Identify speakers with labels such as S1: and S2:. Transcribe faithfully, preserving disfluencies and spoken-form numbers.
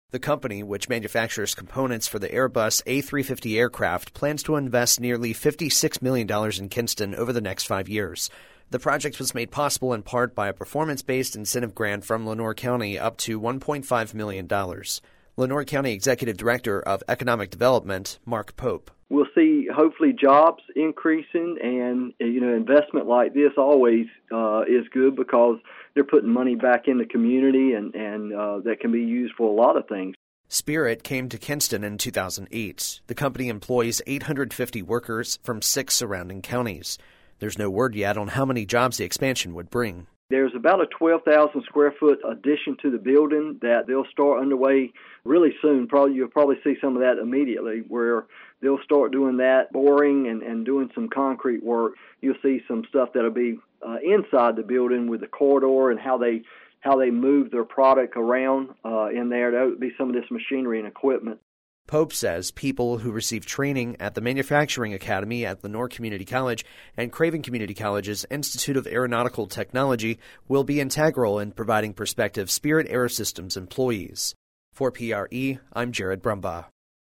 S1: The company, which manufactures components for the Airbus A three fifty aircraft, plans to invest nearly fifty-six million dollars in Kinston over the next five years. The project was made possible in part by a performance-based incentive grant from Lenoir County up to one point five million dollars. Lenoir County Executive Director of Economic Development, Mark Pope.
S2: We'll see, hopefully, jobs increasing, and, you know, investment like this always uh, is good because they're putting money back in the community, and, and uh, that can be used for a lot of things.
S1: Spirit came to Kinston in two thousand eight. The company employs eight hundred fifty workers from six surrounding counties. There's no word yet on how many jobs the expansion would bring.
S2: There's about a twelve thousand square foot addition to the building that they'll start underway really soon. Probably you'll probably see some of that immediately, where they'll start doing that, boring and, and doing some concrete work. You'll see some stuff that'll be uh, inside the building with the corridor and how they how they move their product around uh, in there. That would be some of this machinery and equipment.
S1: Pope says people who receive training at the Manufacturing Academy at Lenoir Community College and Craven Community College's Institute of Aeronautical Technology will be integral in providing prospective Spirit AeroSystems employees. For P R E, I'm Jared Brumbaugh.